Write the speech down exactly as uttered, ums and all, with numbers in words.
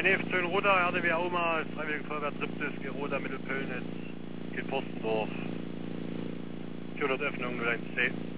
N F zehn Roda, R D W Auma, Freiwillige Feuerwehr Triptis, Geroda, Mittelpöllnitz, Kiel Forstendorf. vierhundert Öffnung null eins C.